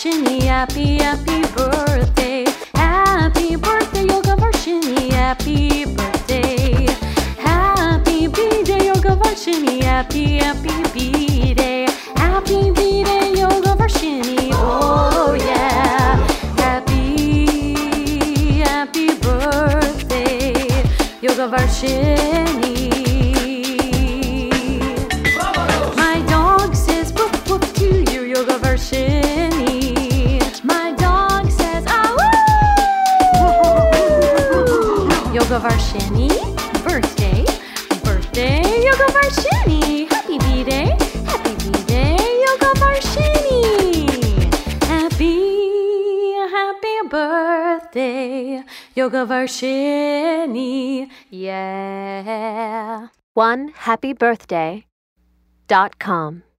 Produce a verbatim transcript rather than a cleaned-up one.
Varshini, happy, happy birthday. Happy birthday, Yoga Varshini, happy birthday. Happy B-Day, Yoga Varshini, happy, happy B-Day. Happy B-Day, Yoga Varshini, oh yeah. Happy, happy birthday, Yoga Varshini. My dog says woof woof to you, Yoga Varshini. My dog says ah woo. Yoga Varshini, birthday, birthday, Yoga Varshini. Happy B-Day, happy B-Day, Yoga Varshini. Happy, happy birthday, Yoga Varshini. Yeah. one happy birthday dot com